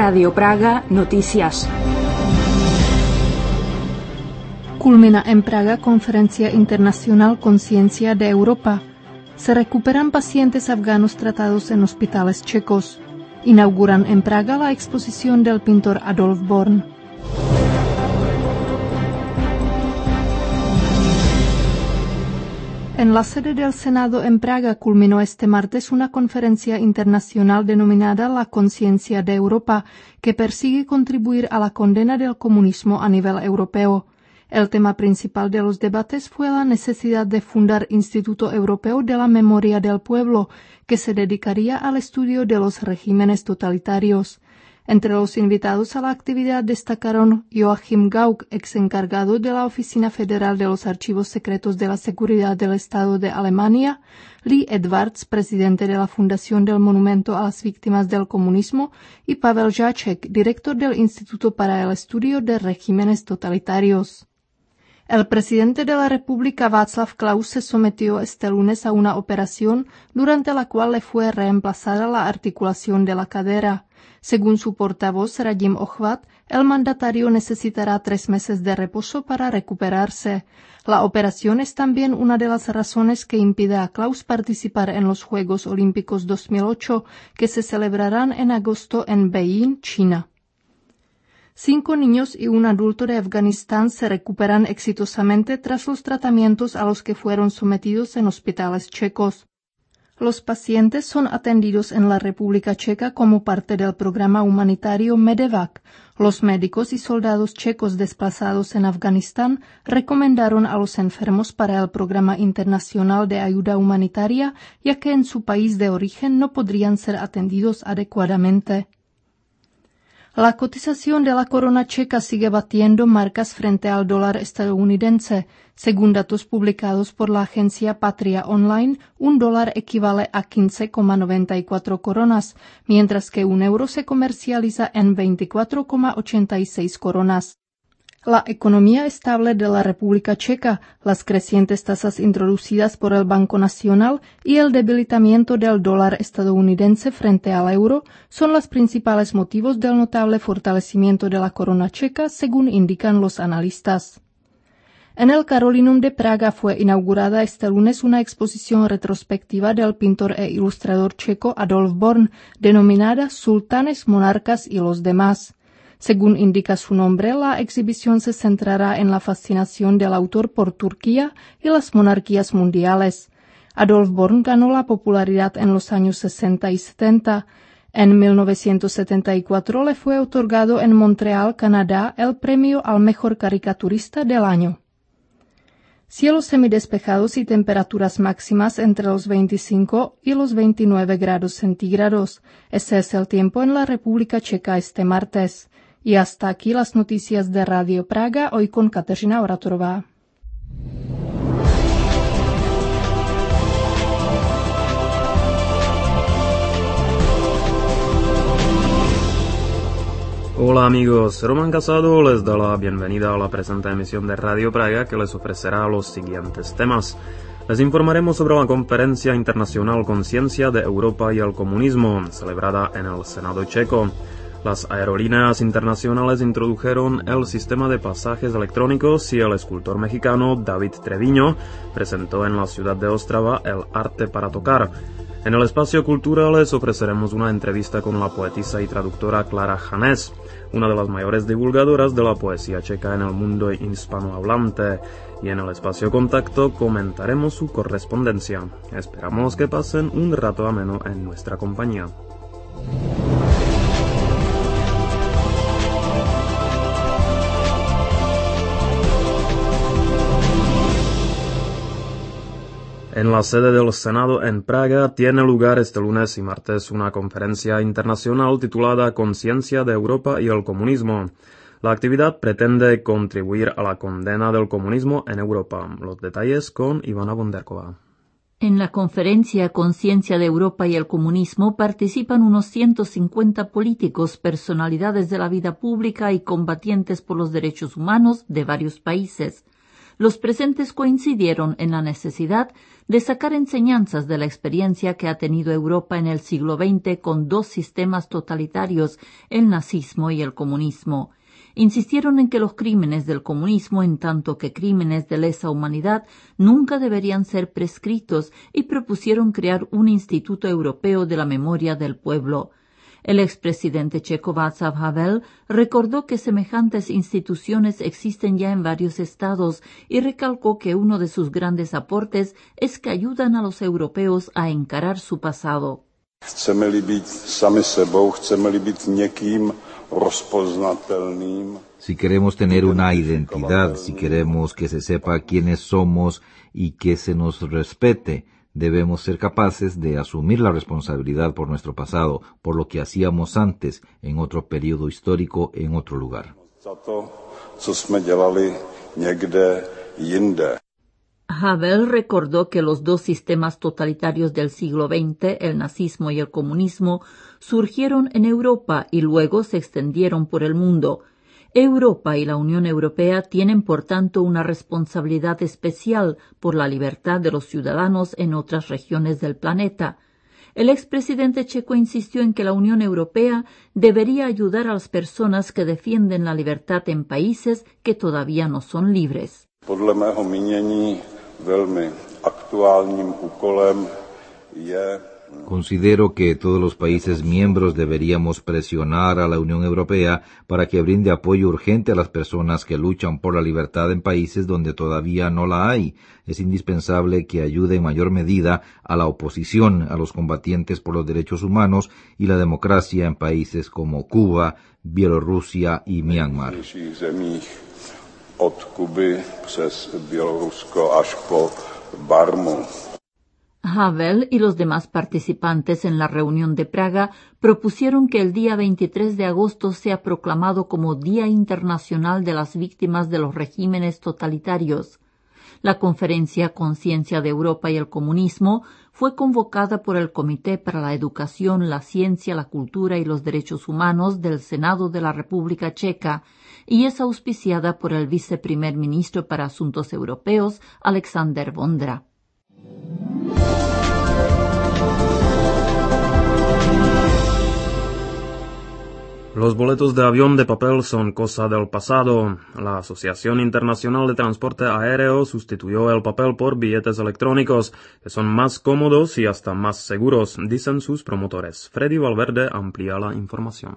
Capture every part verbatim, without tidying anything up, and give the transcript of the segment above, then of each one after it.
Radio Praga Noticias. Culmina en Praga Conferencia Internacional Conciencia de Europa. Se recuperan pacientes afganos tratados en hospitales checos. Inauguran en Praga la exposición del pintor Adolf Born. En la sede del Senado en Praga culminó este martes una conferencia internacional denominada La Conciencia de Europa, que persigue contribuir a la condena del comunismo a nivel europeo. El tema principal de los debates fue la necesidad de fundar Instituto Europeo de la Memoria del Pueblo, que se dedicaría al estudio de los regímenes totalitarios. Entre los invitados a la actividad destacaron Joachim Gauck, ex encargado de la Oficina Federal de los Archivos Secretos de la Seguridad del Estado de Alemania, Lee Edwards, presidente de la Fundación del Monumento a las Víctimas del Comunismo, y Pavel Žáček, director del Instituto para el Estudio de Regímenes Totalitarios. El presidente de la República Václav Klaus se sometió este lunes a una operación durante la cual le fue reemplazada la articulación de la cadera. Según su portavoz Radim Ochvat, el mandatario necesitará tres meses de reposo para recuperarse. La operación es también una de las razones que impide a Klaus participar en los Juegos Olímpicos dos mil ocho, que se celebrarán en agosto en Beijing, China. Cinco niños y un adulto de Afganistán se recuperan exitosamente tras los tratamientos a los que fueron sometidos en hospitales checos. Los pacientes son atendidos en la República Checa como parte del programa humanitario Medevac. Los médicos y soldados checos desplazados en Afganistán recomendaron a los enfermos para el programa internacional de ayuda humanitaria, ya que en su país de origen no podrían ser atendidos adecuadamente. La cotización de la corona checa sigue batiendo marcas frente al dólar estadounidense. Según datos publicados por la agencia Patria Online, un dólar equivale a quince coma noventa y cuatro coronas, mientras que un euro se comercializa en veinticuatro coma ochenta y seis coronas. La economía estable de la República Checa, las crecientes tasas introducidas por el Banco Nacional y el debilitamiento del dólar estadounidense frente al euro son los principales motivos del notable fortalecimiento de la corona checa, según indican los analistas. En el Carolinum de Praga fue inaugurada este lunes una exposición retrospectiva del pintor e ilustrador checo Adolf Born, denominada Sultanes, Monarcas y los demás. Según indica su nombre, la exhibición se centrará en la fascinación del autor por Turquía y las monarquías mundiales. Adolf Born ganó la popularidad en los años sesenta y setenta. En mil novecientos setenta y cuatro le fue otorgado en Montreal, Canadá, el premio al mejor caricaturista del año. Cielos semidespejados y temperaturas máximas entre los veinticinco y los veintinueve grados centígrados. Ese es el tiempo en la República Checa este martes. Y hasta aquí las noticias de Radio Praga, hoy con Kateřina Oratorová. Hola amigos, Roman Casado les da la bienvenida a la presente emisión de Radio Praga que les ofrecerá los siguientes temas. Les informaremos sobre la Conferencia Internacional Conciencia de Europa y el Comunismo, celebrada en el Senado checo. Las aerolíneas internacionales introdujeron el sistema de pasajes electrónicos y el escultor mexicano David Treviño presentó en la ciudad de Ostrava el arte para tocar. En el espacio cultural les ofreceremos una entrevista con la poetisa y traductora Klára Janés, una de las mayores divulgadoras de la poesía checa en el mundo hispanohablante, y en el espacio contacto comentaremos su correspondencia. Esperamos que pasen un rato ameno en nuestra compañía. En la sede del Senado en Praga tiene lugar este lunes y martes una conferencia internacional titulada Conciencia de Europa y el Comunismo. La actividad pretende contribuir a la condena del comunismo en Europa. Los detalles con Ivana Bonderkova. En la conferencia Conciencia de Europa y el Comunismo participan unos ciento cincuenta políticos, personalidades de la vida pública y combatientes por los derechos humanos de varios países. los presentes coincidieron en la necesidad de sacar enseñanzas de la experiencia que ha tenido Europa en el siglo veinte con dos sistemas totalitarios, el nazismo y el comunismo. Insistieron en que los crímenes del comunismo, en tanto que crímenes de lesa humanidad, nunca deberían ser prescritos y propusieron crear un Instituto Europeo de la Memoria del Pueblo. El expresidente checo Václav Havel recordó que semejantes instituciones existen ya en varios estados y recalcó que uno de sus grandes aportes es que ayudan a los europeos a encarar su pasado. Chceme-li byť sami sebou, chceme-li byť niekým rozpoznatelným. Si queremos tener una identidad, si queremos que se sepa quiénes somos y que se nos respete, debemos ser capaces de asumir la responsabilidad por nuestro pasado, por lo que hacíamos antes, en otro periodo histórico, en otro lugar. Za to, co jsme dělali někde jinde. Havel recordó que los dos sistemas totalitarios del siglo veinte, el nazismo y el comunismo, surgieron en Europa y luego se extendieron por el mundo. Europa y la Unión Europea tienen, por tanto, una responsabilidad especial por la libertad de los ciudadanos en otras regiones del planeta. El expresidente checo insistió en que la Unión Europea debería ayudar a las personas que defienden la libertad en países que todavía no son libres. Podle mého mínění velmi aktuálním úkolem je Considero que todos los países miembros deberíamos presionar a la Unión Europea para que brinde apoyo urgente a las personas que luchan por la libertad en países donde todavía no la hay. Es indispensable que ayude en mayor medida a la oposición, a los combatientes por los derechos humanos y la democracia en países como Cuba, Bielorrusia y Myanmar. Od Kuby přes Bělorusko až po Barmu. Havel y los demás participantes en la reunión de Praga propusieron que el día veintitrés de agosto sea proclamado como Día Internacional de las Víctimas de los Regímenes Totalitarios. La conferencia Conciencia de Europa y el Comunismo fue convocada por el Comité para la Educación, la Ciencia, la Cultura y los Derechos Humanos del Senado de la República Checa y es auspiciada por el viceprimer ministro para Asuntos Europeos, Alexander Vondra. Los boletos de avión de papel son cosa del pasado. La Asociación Internacional de Transporte Aéreo sustituyó el papel por billetes electrónicos, que son más cómodos y hasta más seguros, dicen sus promotores. Freddy Valverde amplía la información.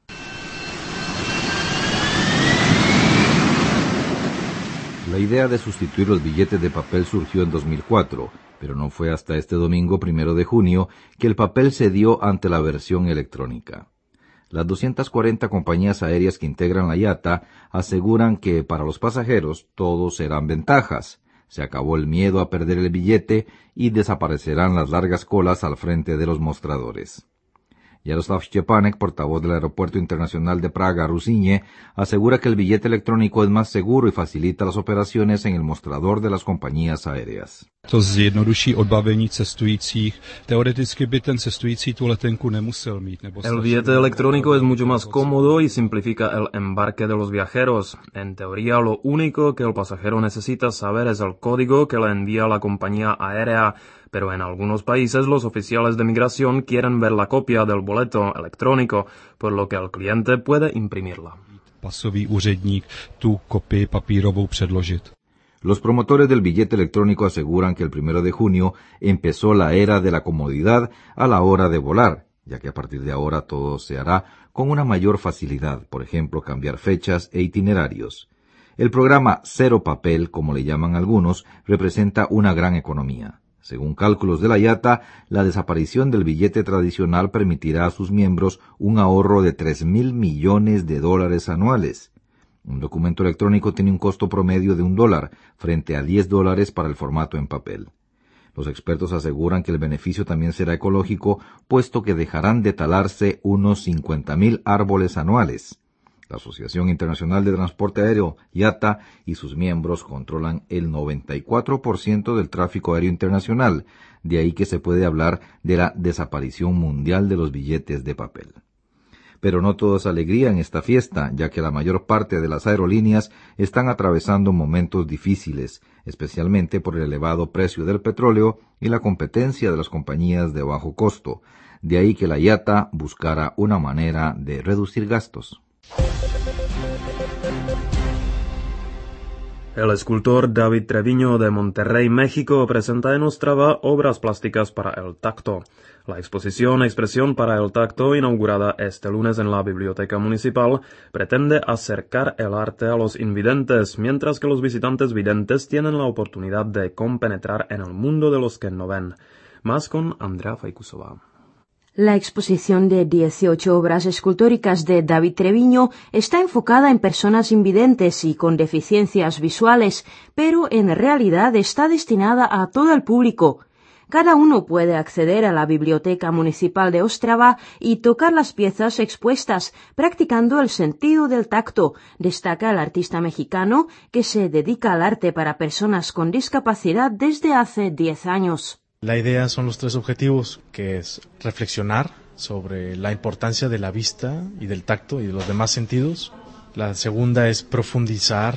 La idea de sustituir los billetes de papel surgió en dos mil cuatro, pero no fue hasta este domingo primero de junio que el papel cedió ante la versión electrónica. Las doscientas cuarenta compañías aéreas que integran la I A T A aseguran que para los pasajeros todos serán ventajas. Se acabó el miedo a perder el billete y desaparecerán las largas colas al frente de los mostradores. Jaroslav Štěpánek, portavoz del Aeropuerto Internacional de Praga, Rusině, asegura que el billete electrónico es más seguro y facilita las operaciones en el mostrador de las compañías aéreas. To zjednoduší odbavení cestujících. Teoreticky by ten cestující tu letenku nemusel mít. Nebo el billete electrónico es mucho más cómodo y simplifica el embarque de los viajeros. En teoría, lo único que el pasajero necesita saber es el código que le envía la compañía aérea, pero en algunos países los oficiales de migración quieren ver la copia del boleto electrónico, por lo que el cliente puede imprimirla. Pasový úředník tu kopii papírovou předložit. Los promotores del billete electrónico aseguran que el primero de junio empezó la era de la comodidad a la hora de volar, ya que a partir de ahora todo se hará con una mayor facilidad, por ejemplo, cambiar fechas e itinerarios. El programa Cero Papel, como le llaman algunos, representa una gran economía. Según cálculos de la I A T A, la desaparición del billete tradicional permitirá a sus miembros un ahorro de tres mil millones de dólares anuales. Un documento electrónico tiene un costo promedio de un dólar, frente a diez dólares para el formato en papel. Los expertos aseguran que el beneficio también será ecológico, puesto que dejarán de talarse unos cincuenta mil árboles anuales. La Asociación Internacional de Transporte Aéreo, I A T A, y sus miembros controlan el noventa y cuatro por ciento del tráfico aéreo internacional, de ahí que se puede hablar de la desaparición mundial de los billetes de papel. Pero no todo es alegría en esta fiesta, ya que la mayor parte de las aerolíneas están atravesando momentos difíciles, especialmente por el elevado precio del petróleo y la competencia de las compañías de bajo costo. De ahí que la I A T A buscara una manera de reducir gastos. El escultor David Treviño de Monterrey, México, presenta en Ostrava obras plásticas para el tacto. La exposición Expresión para el tacto, inaugurada este lunes en la Biblioteca Municipal, pretende acercar el arte a los invidentes, mientras que los visitantes videntes tienen la oportunidad de compenetrar en el mundo de los que no ven. Más con Andrea Faikusova. La exposición de dieciocho obras escultóricas de David Treviño está enfocada en personas invidentes y con deficiencias visuales, pero en realidad está destinada a todo el público. Cada uno puede acceder a la Biblioteca Municipal de Ostrava y tocar las piezas expuestas, practicando el sentido del tacto, destaca el artista mexicano, que se dedica al arte para personas con discapacidad desde hace diez años. La idea son los tres objetivos, que es reflexionar sobre la importancia de la vista y del tacto y de los demás sentidos. La segunda es profundizar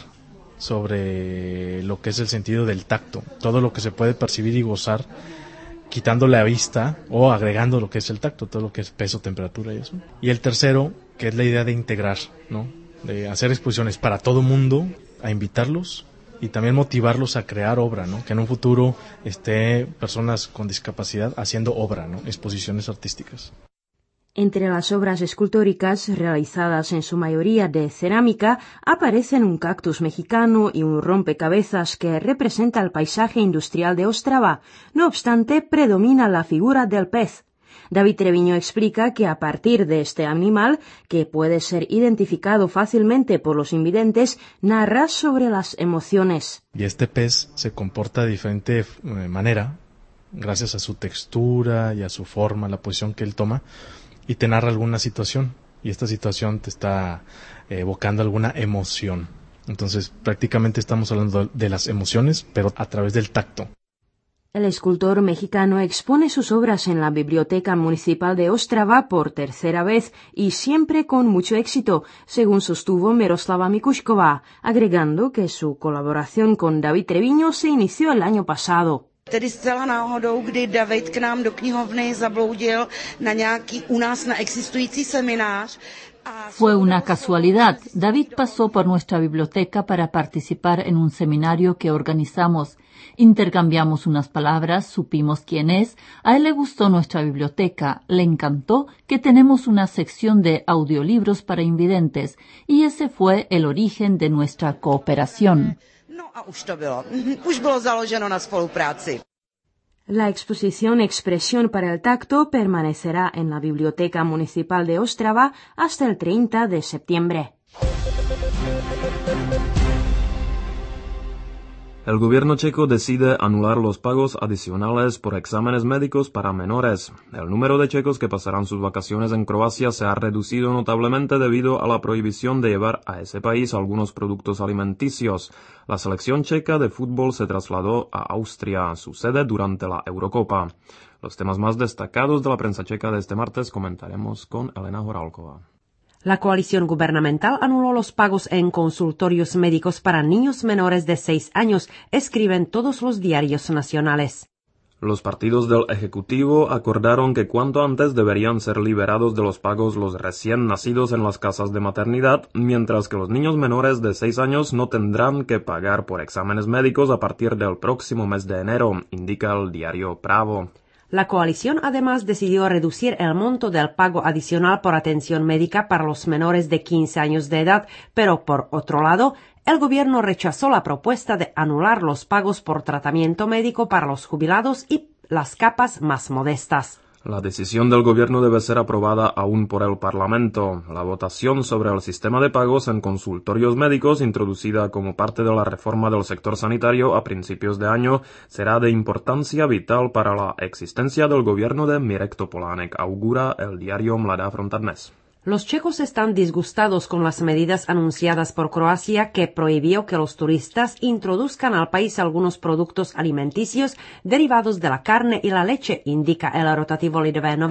sobre lo que es el sentido del tacto, todo lo que se puede percibir y gozar quitando la vista o agregando lo que es el tacto, todo lo que es peso, temperatura y eso. Y el tercero, que es la idea de integrar, ¿no? De hacer exposiciones para todo mundo, a invitarlos y también motivarlos a crear obra, ¿no? Que en un futuro esté personas con discapacidad haciendo obra, ¿no? Exposiciones artísticas. Entre las obras escultóricas, realizadas en su mayoría de cerámica, aparecen un cactus mexicano y un rompecabezas que representa el paisaje industrial de Ostrava. No obstante, predomina la figura del pez. David Treviño explica que a partir de este animal, que puede ser identificado fácilmente por los invidentes, narra sobre las emociones. Y este pez se comporta de diferente eh, manera, gracias a su textura y a su forma, la posición que él toma, y te narra alguna situación, y esta situación te está eh, evocando alguna emoción. Entonces, prácticamente estamos hablando de las emociones, pero a través del tacto. El escultor mexicano expone sus obras en la Biblioteca Municipal de Ostrava por tercera vez y siempre con mucho éxito, según sostuvo Miroslava Mikušková, agregando que su colaboración con David Treviño se inició el año pasado. Tedy zcela náhodou, kdy David k nám do knihovny zabloudil na nějaký u nás neexistující seminář. Fue una casualidad. David pasó por nuestra biblioteca para participar en un seminario que organizamos. Intercambiamos unas palabras, supimos quién es, a él le gustó nuestra biblioteca, le encantó que tenemos una sección de audiolibros para invidentes, y ese fue el origen de nuestra cooperación. No a už to bylo. Už bylo založeno na spolupráci. La exposición Expresión para el tacto permanecerá en la Biblioteca Municipal de Ostrava hasta el treinta de septiembre. El gobierno checo decide anular los pagos adicionales por exámenes médicos para menores. El número de checos que pasarán sus vacaciones en Croacia se ha reducido notablemente debido a la prohibición de llevar a ese país algunos productos alimenticios. La selección checa de fútbol se trasladó a Austria, su sede durante la Eurocopa. Los temas más destacados de la prensa checa de este martes comentaremos con Elena Horálková. La coalición gubernamental anuló los pagos en consultorios médicos para niños menores de seis años, escriben todos los diarios nacionales. Los partidos del Ejecutivo acordaron que cuanto antes deberían ser liberados de los pagos los recién nacidos en las casas de maternidad, mientras que los niños menores de seis años no tendrán que pagar por exámenes médicos a partir del próximo mes de enero, indica el diario Pravo. La coalición además decidió reducir el monto del pago adicional por atención médica para los menores de quince años de edad, pero por otro lado, el gobierno rechazó la propuesta de anular los pagos por tratamiento médico para los jubilados y las capas más modestas. La decisión del gobierno debe ser aprobada aún por el Parlamento. La votación sobre el sistema de pagos en consultorios médicos, introducida como parte de la reforma del sector sanitario a principios de año, será de importancia vital para la existencia del gobierno de Mirek Topolánek, augura el diario Mladá fronta dnes. Los checos están disgustados con las medidas anunciadas por Croacia, que prohibió que los turistas introduzcan al país algunos productos alimenticios derivados de la carne y la leche, indica el rotativo Lidové noviny.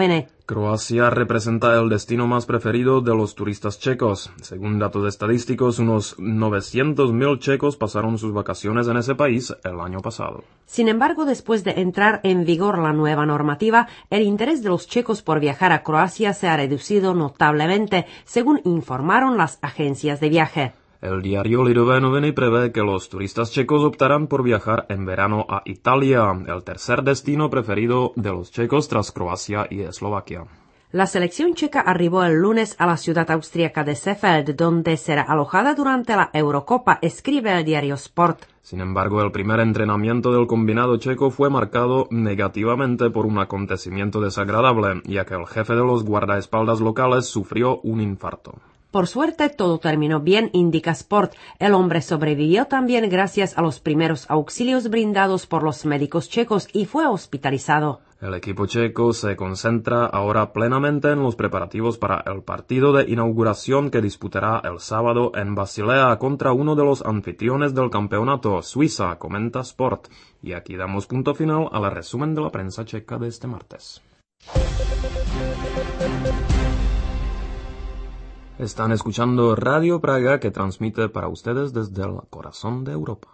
Croacia representa el destino más preferido de los turistas checos. Según datos estadísticos, unos novecientos mil checos pasaron sus vacaciones en ese país el año pasado. Sin embargo, después de entrar en vigor la nueva normativa, el interés de los checos por viajar a Croacia se ha reducido notablemente, según informaron las agencias de viaje. El diario Lidové noviny prevé que los turistas checos optarán por viajar en verano a Italia, el tercer destino preferido de los checos tras Croacia y Eslovaquia. La selección checa arribó el lunes a la ciudad austríaca de Seefeld, donde será alojada durante la Eurocopa, escribe el diario Sport. Sin embargo, el primer entrenamiento del combinado checo fue marcado negativamente por un acontecimiento desagradable, ya que el jefe de los guardaespaldas locales sufrió un infarto. Por suerte, todo terminó bien, indica Sport. El hombre sobrevivió también gracias a los primeros auxilios brindados por los médicos checos y fue hospitalizado. El equipo checo se concentra ahora plenamente en los preparativos para el partido de inauguración que disputará el sábado en Basilea contra uno de los anfitriones del campeonato, Suiza, comenta Sport. Y aquí damos punto final al resumen de la prensa checa de este martes. Están escuchando Radio Praga, que transmite para ustedes desde el corazón de Europa.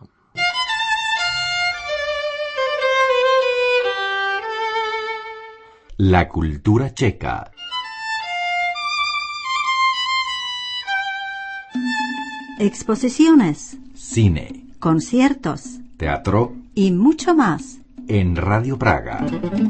La cultura checa. Exposiciones, Cine, conciertos teatro y mucho más en Radio Praga.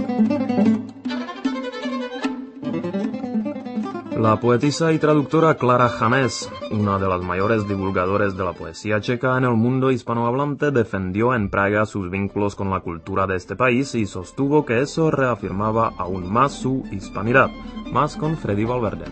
La poetisa y traductora Klára Hanés, una de las mayores divulgadores de la poesía checa en el mundo hispanohablante, defendió en Praga sus vínculos con la cultura de este país y sostuvo que eso reafirmaba aún más su hispanidad, más con Freddy Valverde.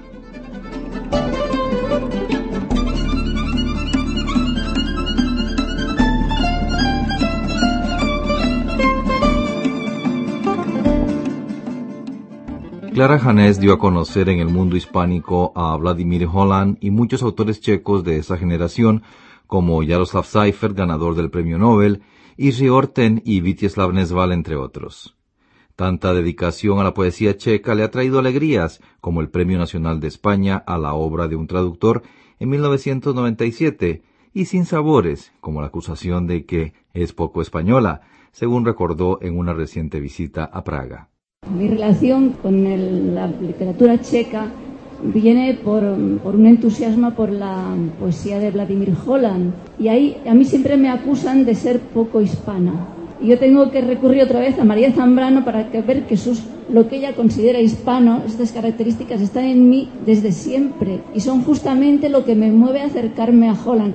Klára Hanés dio a conocer en el mundo hispánico a Vladimir Holan y muchos autores checos de esa generación, como Jaroslav Seifert, ganador del Premio Nobel, Jiří Orten y Vítězslav Nezval, entre otros. Tanta dedicación a la poesía checa le ha traído alegrías, como el Premio Nacional de España a la obra de un traductor en mil novecientos noventa y siete, y sinsabores, como la acusación de que es poco española, según recordó en una reciente visita a Praga. Mi relación con el, la literatura checa viene por, por un entusiasmo por la poesía de Vladimir Holan, y ahí a mí siempre me acusan de ser poco hispana. Y yo tengo que recurrir otra vez a María Zambrano para que ver que sus, lo que ella considera hispano, estas características están en mí desde siempre y son justamente lo que me mueve a acercarme a Holan.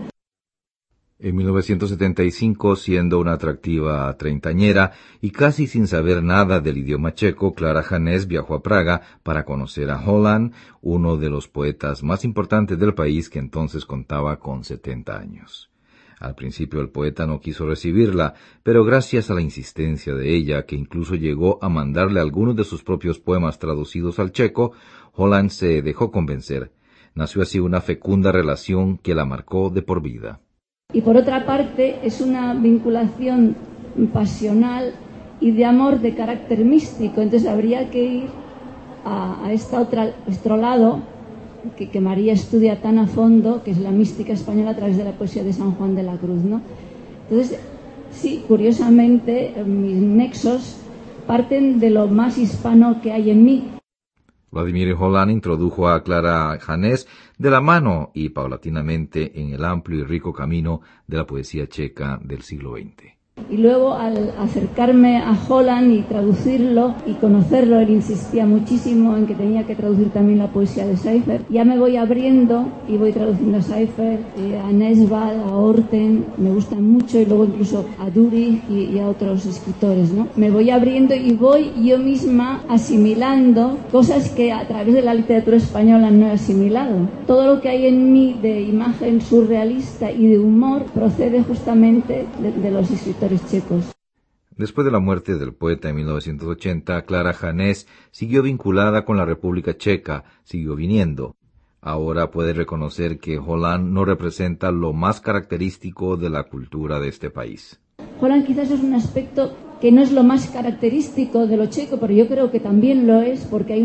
En mil novecientos setenta y cinco, siendo una atractiva treintañera y casi sin saber nada del idioma checo, Klára Hanés viajó a Praga para conocer a Holan, uno de los poetas más importantes del país, que entonces contaba con setenta años. Al principio el poeta no quiso recibirla, pero gracias a la insistencia de ella, que incluso llegó a mandarle algunos de sus propios poemas traducidos al checo, Holan se dejó convencer. Nació así una fecunda relación que la marcó de por vida. Y por otra parte es una vinculación pasional y de amor de carácter místico, entonces habría que ir a, a esta otra, otro lado que, que María estudia tan a fondo, que es la mística española a través de la poesía de San Juan de la Cruz, ¿no? Entonces, sí, curiosamente, mis nexos parten de lo más hispano que hay en mí. Vladimir Holan introdujo a Klára Hanés de la mano y paulatinamente en el amplio y rico camino de la poesía checa del siglo veinte. Y luego, al acercarme a Holan y traducirlo y conocerlo, él insistía muchísimo en que tenía que traducir también la poesía de Seifert. Ya me voy abriendo y voy traduciendo a Seifert, eh, a Nezval, a Orten, me gustan mucho, y luego incluso a Dürich y, y a otros escritores, ¿no? Me voy abriendo y voy yo misma asimilando cosas que a través de la literatura española no he asimilado. Todo lo que hay en mí de imagen surrealista y de humor procede justamente de, de los escritores checos. Después de la muerte del poeta en mil novecientos ochenta, Klára Hanés siguió vinculada con la República Checa, siguió viniendo. Ahora puede reconocer que Holan no representa lo más característico de la cultura de este país. Holan quizás es un aspecto que no es lo más característico de lo checo, pero yo creo que también lo es, porque hay una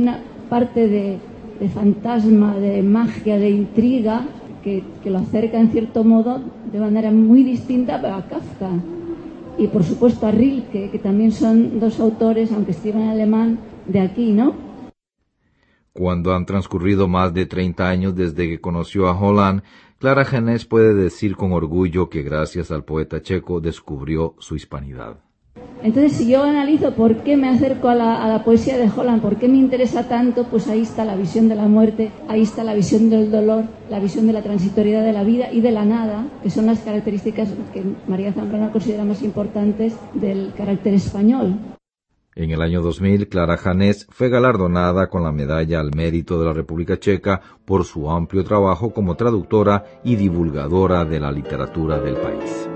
parte de, de fantasma, de magia, de intriga, que, que lo acerca en cierto modo de manera muy distinta a Kafka. Y por supuesto a Rilke, que también son dos autores, aunque escriban en alemán, de aquí, ¿no? Cuando han transcurrido más de treinta años desde que conoció a Holland, Clara Genés puede decir con orgullo que gracias al poeta checo descubrió su hispanidad. Entonces, si yo analizo por qué me acerco a la, a la poesía de Holland, por qué me interesa tanto, pues ahí está la visión de la muerte, ahí está la visión del dolor, la visión de la transitoriedad de la vida y de la nada, que son las características que María Zambrana considera más importantes del carácter español. En el año dos mil, Clara Genés fue galardonada con la Medalla al Mérito de la República Checa por su amplio trabajo como traductora y divulgadora de la literatura del país.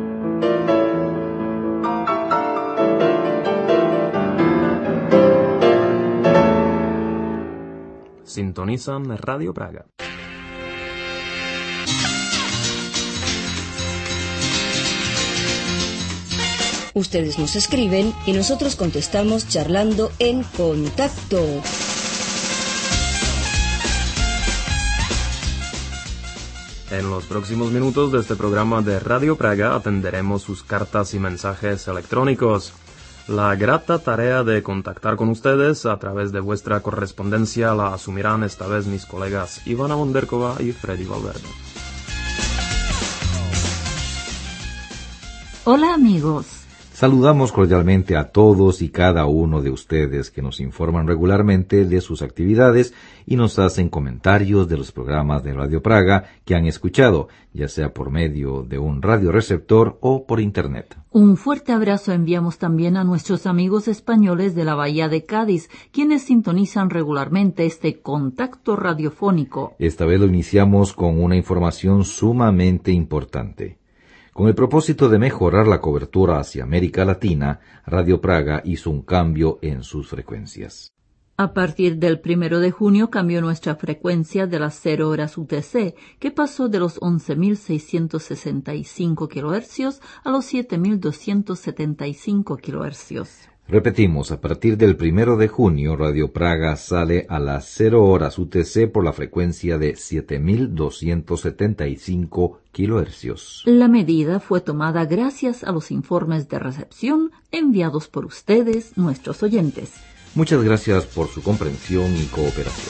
Sintonizan Radio Praga. Ustedes nos escriben y nosotros contestamos charlando en contacto. En los próximos minutos de este programa de Radio Praga atenderemos sus cartas y mensajes electrónicos. La grata tarea de contactar con ustedes a través de vuestra correspondencia la asumirán esta vez mis colegas Ivana Monderkova y Freddy Valverde. Hola amigos. Saludamos cordialmente a todos y cada uno de ustedes que nos informan regularmente de sus actividades y nos hacen comentarios de los programas de Radio Praga que han escuchado, ya sea por medio de un radioreceptor o por Internet. Un fuerte abrazo enviamos también a nuestros amigos españoles de la Bahía de Cádiz, quienes sintonizan regularmente este contacto radiofónico. Esta vez lo iniciamos con una información sumamente importante. Con el propósito de mejorar la cobertura hacia América Latina, Radio Praga hizo un cambio en sus frecuencias. A partir del primero de junio cambió nuestra frecuencia de las cero horas U T C, que pasó de los once mil seiscientos sesenta y cinco kilohercios a los siete mil doscientos setenta y cinco kilohercios. Repetimos, a partir del primero de junio, Radio Praga sale a las cero horas U T C por la frecuencia de siete mil doscientos setenta y cinco kilohercios. La medida fue tomada gracias a los informes de recepción enviados por ustedes, nuestros oyentes. Muchas gracias por su comprensión y cooperación.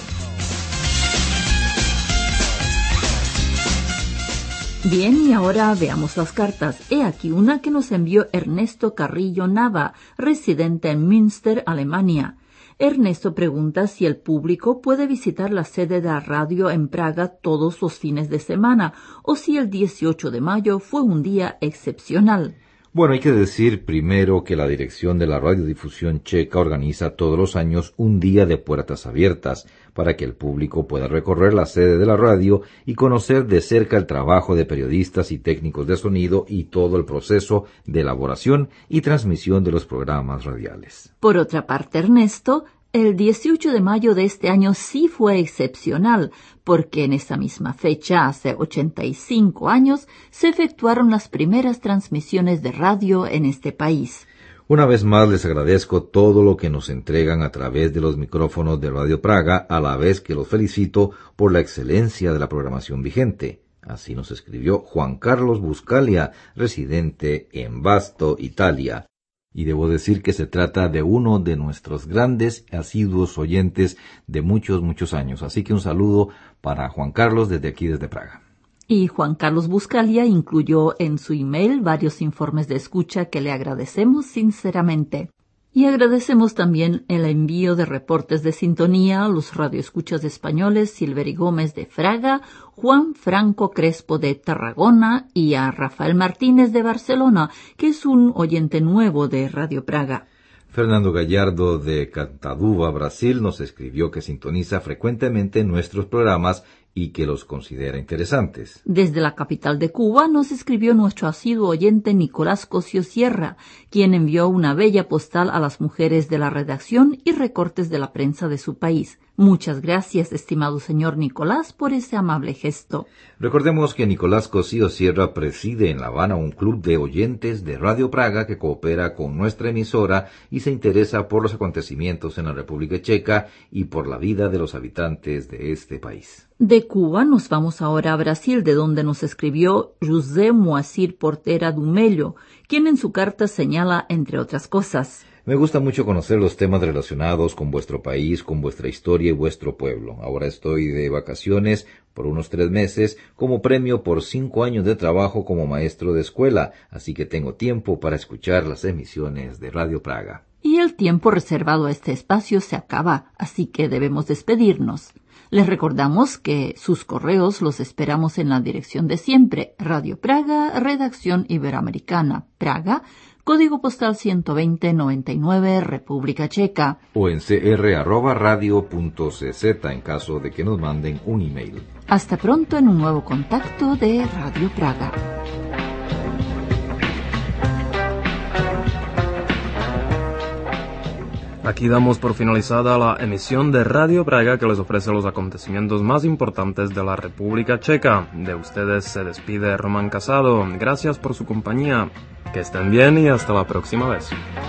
Bien, y ahora veamos las cartas. He aquí una que nos envió Ernesto Carrillo Nava, residente en Münster, Alemania. Ernesto pregunta si el público puede visitar la sede de la radio en Praga todos los fines de semana, o si el dieciocho de mayo fue un día excepcional. Bueno, hay que decir primero que la dirección de la radiodifusión checa organiza todos los años un día de puertas abiertas para que el público pueda recorrer la sede de la radio y conocer de cerca el trabajo de periodistas y técnicos de sonido y todo el proceso de elaboración y transmisión de los programas radiales. Por otra parte, Ernesto, el dieciocho de mayo de este año sí fue excepcional, porque en esa misma fecha, hace ochenta y cinco años, se efectuaron las primeras transmisiones de radio en este país. Una vez más les agradezco todo lo que nos entregan a través de los micrófonos de Radio Praga, a la vez que los felicito por la excelencia de la programación vigente. Así nos escribió Juan Carlos Buscalia, residente en Vasto, Italia. Y debo decir que se trata de uno de nuestros grandes asiduos oyentes de muchos, muchos años. Así que un saludo para Juan Carlos desde aquí, desde Praga. Y Juan Carlos Buscalia incluyó en su email varios informes de escucha que le agradecemos sinceramente. Y agradecemos también el envío de reportes de sintonía a los radioescuchas españoles Silveri Gómez de Fraga, Juan Franco Crespo de Tarragona y a Rafael Martínez de Barcelona, que es un oyente nuevo de Radio Praga. Fernando Gallardo de Cataduva, Brasil, nos escribió que sintoniza frecuentemente nuestros programas y que los considera interesantes. Desde la capital de Cuba nos escribió nuestro asiduo oyente Nicolás Cosio Sierra, quien envió una bella postal a las mujeres de la redacción y recortes de la prensa de su país. Muchas gracias, estimado señor Nicolás, por ese amable gesto. Recordemos que Nicolás Cosío Sierra preside en La Habana un club de oyentes de Radio Praga que coopera con nuestra emisora y se interesa por los acontecimientos en la República Checa y por la vida de los habitantes de este país. De Cuba nos vamos ahora a Brasil, de donde nos escribió José Moacir Portera do Mello, quien en su carta señala, entre otras cosas: Me gusta mucho conocer los temas relacionados con vuestro país, con vuestra historia y vuestro pueblo. Ahora estoy de vacaciones por unos tres meses como premio por cinco años de trabajo como maestro de escuela, así que tengo tiempo para escuchar las emisiones de Radio Praga. Y el tiempo reservado a este espacio se acaba, así que debemos despedirnos. Les recordamos que sus correos los esperamos en la dirección de siempre: Radio Praga, Redacción Iberoamericana, Praga, Código postal ciento veinte noventa y nueve, República Checa. O en cr arroba radio punto cz en caso de que nos manden un email. Hasta pronto en un nuevo contacto de Radio Praga. Aquí damos por finalizada la emisión de Radio Praga que les ofrece los acontecimientos más importantes de la República Checa. De ustedes se despide Román Casado. Gracias por su compañía. Que estén bien y hasta la próxima vez.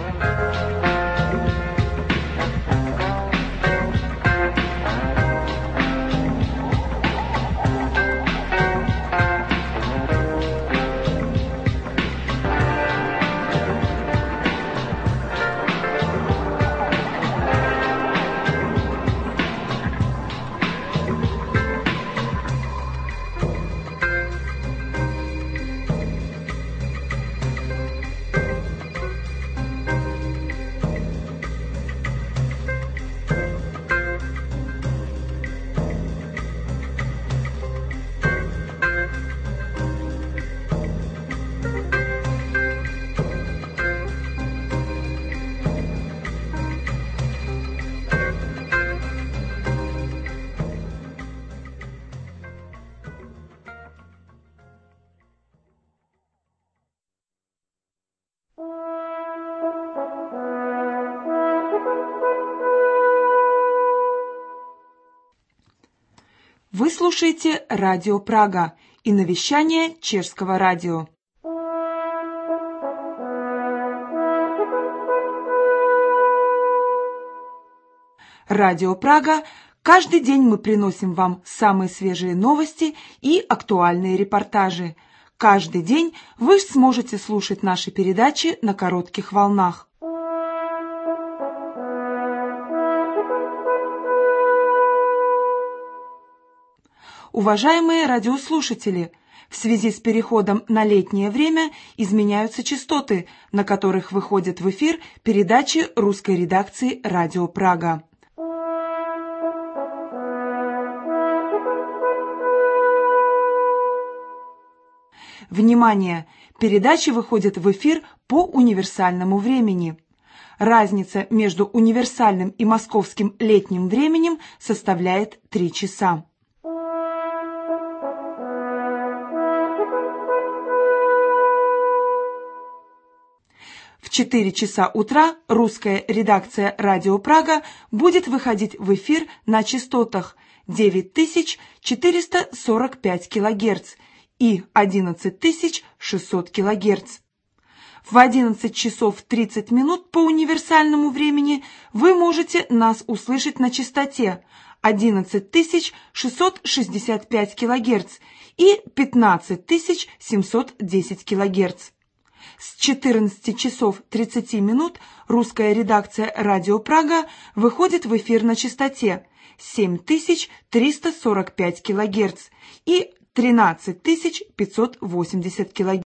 Вы слушаете Радио Прага и навещание Чешского радио. Радио Прага. Каждый день мы приносим вам самые свежие новости и актуальные репортажи. Каждый день вы сможете слушать наши передачи на коротких волнах. Уважаемые радиослушатели, в связи с переходом на летнее время изменяются частоты, на которых выходят в эфир передачи русской редакции Радио Прага. Внимание! Передачи выходят в эфир по универсальному времени. Разница между универсальным и московским летним временем составляет три часа. В четыре часа утра русская редакция Радио Прага будет выходить в эфир на частотах девять тысяч четыреста сорок пять килогерц и одиннадцать тысяч шестьсот килогерц. В одиннадцать часов тридцать минут по универсальному времени вы можете нас услышать на частоте одиннадцать тысяч шестьсот шестьдесят пять килогерц и пятнадцать тысяч семьсот десять килогерц. С четырнадцати часов тридцати минут русская редакция Радио Прага выходит в эфир на частоте семь тысяч триста сорок пять килогерц и тринадцать тысяч пятьсот восемьдесят килогерц.